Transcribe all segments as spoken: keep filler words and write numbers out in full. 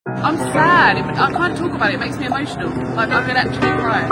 I'm sad. It, I can't talk about it. It makes me emotional. Like, I could actually cry.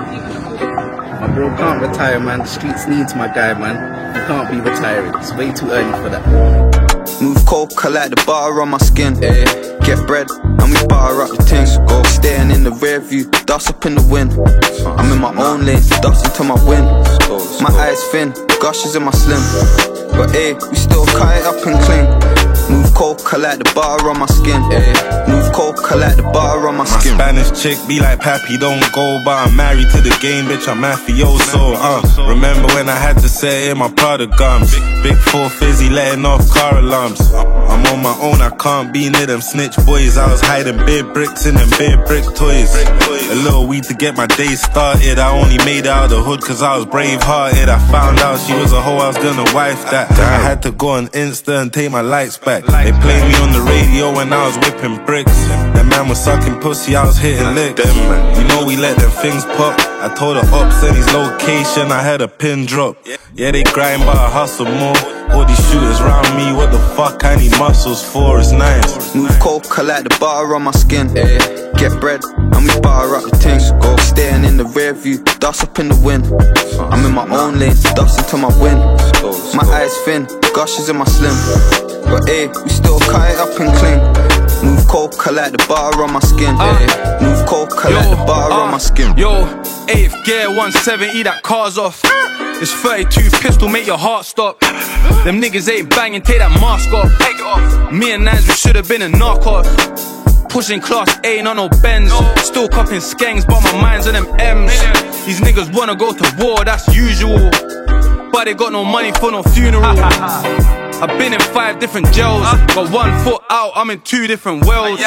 My bro can't retire, man. The streets needs my guy, man. He can't be retiring. It's way too early for that. Move coca like the butter on my skin. Eh. Get bread and we bar up the things. Go staring in the rear view, dust up in the wind. I'm in my own lane, dust into my wind. My eyes thin, gushes in my slim. But eh, we still cut it up and clean. Move coca like the butter on my skin. Eh. Move coca like the butter on my skin. My Spanish chick be like, Pappy, don't go. But I'm married to the game, bitch, I'm mafioso. uh, Remember when I had to set in my Prada gums. Big four fizzy letting off car alarms. I'm on my own, I can't be near them snitch boys. I was hiding big bricks in them big brick toys. A little weed to get my day started. I only made it out of the hood cause I was brave hearted. I found out she was a hoe, I was gonna wife that. I had to go on Insta and take my lights back. They played me on the radio when I was whipping bricks. That man was sucking pussy, I was hitting licks. You know we let them things pop. I told the ops at his location, I had a pin drop. Yeah, they grind but I hustle more. All these shooters round me, what the fuck I need muscles for, it's nice. Move coca like the butter on my skin. Eh. Get bread and we bar up the things. Go staring in the rear view, dust up in the wind. I'm in my own lane, dust into my wind. My eyes thin, gushes in my slim. But eh, we still cut it up and clean. Move coca like the butter on my skin. Uh, eh. Move coca yo, like the butter uh, on my skin. Yo, eighth gear, one seventy, that car's off. This thirty-two pistol make your heart stop. Them niggas ain't banging, take that mask off. Take it off. Me and Nines, we should've been in narcos. Pushing class A, not no Benz. No. Still cupping skanks, but my mind's on them M's. These niggas wanna go to war, that's usual. But they got no money for no funeral. I've been in five different jails. Got one foot out, I'm in two different worlds.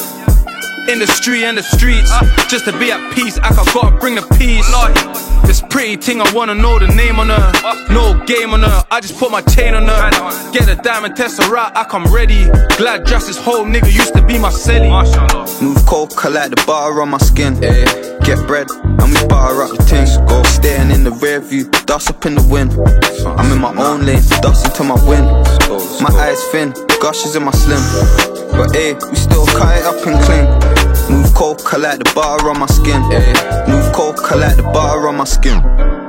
In the street and the streets, just to be at peace, I gotta bring the peace. This pretty thing, I wanna know the name on her. No game on her, I just put my chain on her. Get a diamond tesseract, I come ready. Glad dress, this whole nigga used to be my celly. Move coca like the butter on my skin. Eh. Get bread and we bar up the things. Go staring in the rear view, dust up in the wind. I'm in my own lane, dust into my wind. My eyes thin, gushes in my slim. But eh, we still cut it up and clean. Move coca like the butter on my skin. Eh. Move coca like the butter on my skin.